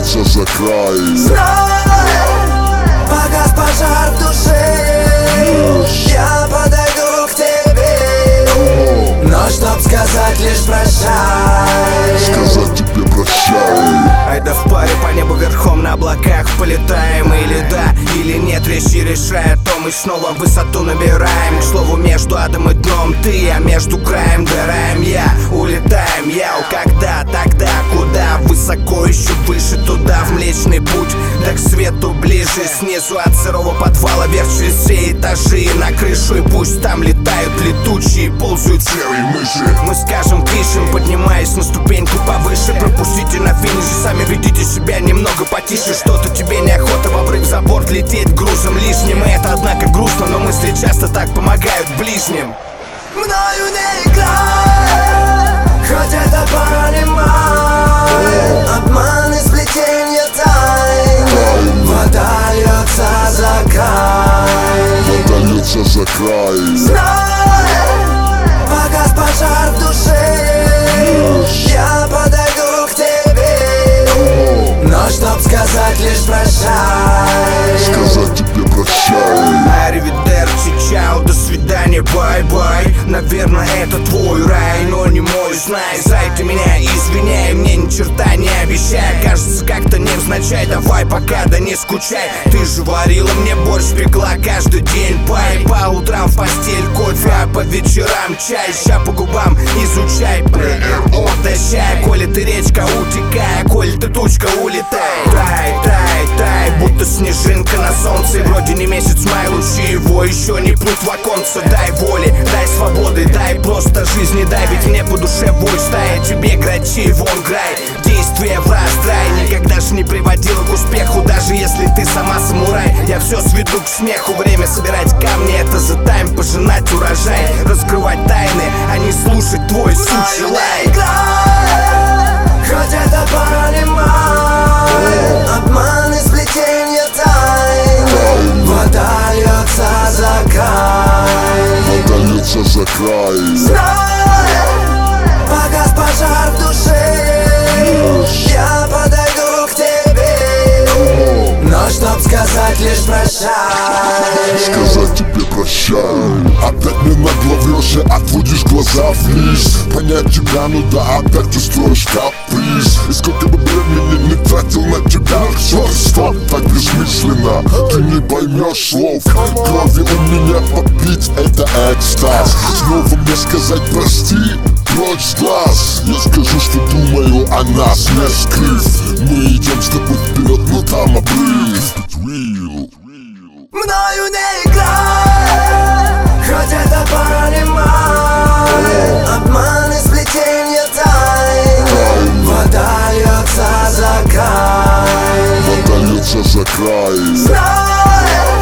водольется за край. Знай, погас пожар в душе, я подойду к тебе, но чтоб сказать лишь прощай. Сказать тебе прощай. Ай да в паре по небу верхом на облаках полетаем. Или да, или нет, вещи решает, то мы снова высоту набираем. К слову, между адом и дном ты, а между краем да раем я. Улетаем, яу, когда, тогда, куда? Высоко, еще выше, туда, в Млечный Путь, да к свету ближе. Снизу от сырого подвала вверх через все этажи на крышу, и пусть там летают летучие, ползают серые мыши. Мы скажем, пишем, поднимаясь на ступеньку повыше. Пропустите на финише, сами ведите себя немного потише. Что-то тебе неохота в обрыв за борт лететь грузом лишним. И это, однако, грустно, но мысли часто так помогают ближним. Мною не играй, хоть это понимай. Обман и сплетенье тайн, вода льется за край. Вода льется за край. Знай, погас пожар в душе, я подойду к тебе, но чтоб сказать лишь прощай. Сказать тебе прощай. Аривидерчи, чао, до свидания, бай-бай. Наверное, это твой рай, но не мой, знай. Зай, ты меня извиняй, мне ни черта не обещай. Кажется, как-то невзначай, давай пока, да не скучай. Ты же варила мне борщ, пекла каждый день пай. По утрам в постель кофе, а по вечерам чай. Ща по губам изучай, ПРО тащай. Коли ты речка, утекай, коли ты тучка, улетай. Тай, тай, тай, будто снежинка на солнце. Вроде не месяц, май, лучи его еще не пнут в оконце. Дай воли, дай свободы, дай просто жизни, дай. Ведь мне по душе бой стая, тебе грачи, вон грай. Действие в раздрай никогда ж не приводило к успеху. Даже если ты сама самурай, я все сведу к смеху. Время собирать камни, это за тайм, пожинать урожай. Раскрывать тайны, а не слушать твой сучий лай. Хоть это понимай, обман и сплетенье тайн, вода льется за край. Вода льется за край. Знай, погас пожар в душе, я подойду к тебе, но чтоб сказать лишь прощай. Сказать тебе прощай. Опять мне нагло врешь и отводишь глаза вниз. Понять тебя, ну да, опять ты строишь каприз. И сколько бы времени не тратил на тебя, все стоп, так бессмысленно. Ты не поймешь слов. Крови у меня попить, это экстаз. Снова мне сказать прости, прочь с глаз. Я скажу, что думаю о нас, не скрыв. Мы идем с тобой вперед, но там обрыв. Мною не играй, хоть это понимай. Обман и сплетенье тайн, вода льется за край. Вода льется за край. Знай,